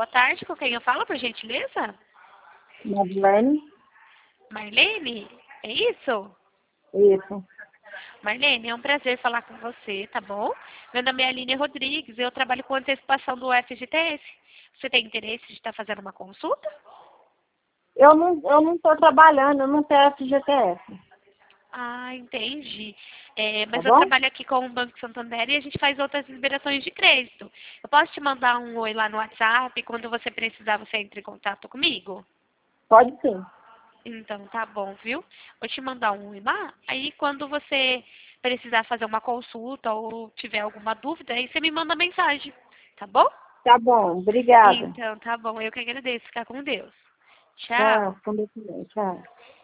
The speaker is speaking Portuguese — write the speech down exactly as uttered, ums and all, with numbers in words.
boa tarde. Com quem eu falo, por gentileza? Madeleine? Marlene? É isso? Isso. Marlene, é um prazer falar com você, tá bom? Meu nome é Aline Rodrigues, eu trabalho com antecipação do F G T S. Você tem interesse de estar fazendo uma consulta? Eu não eu não estou trabalhando, eu não tenho F G T S. Ah, entendi. É, Tá mas eu bom? trabalho aqui com o Banco Santander e a gente faz outras liberações de crédito. Eu posso te mandar um oi lá no WhatsApp, quando você precisar você entra em contato comigo? Pode sim. Então, tá bom, viu? Vou te mandar um oi lá, aí quando você precisar fazer uma consulta ou tiver alguma dúvida, aí você me manda mensagem, tá bom? Tá bom, obrigada. Então, tá bom, eu que agradeço. Ficar com Deus. Tchau, Tchau. com Deus também. Tchau.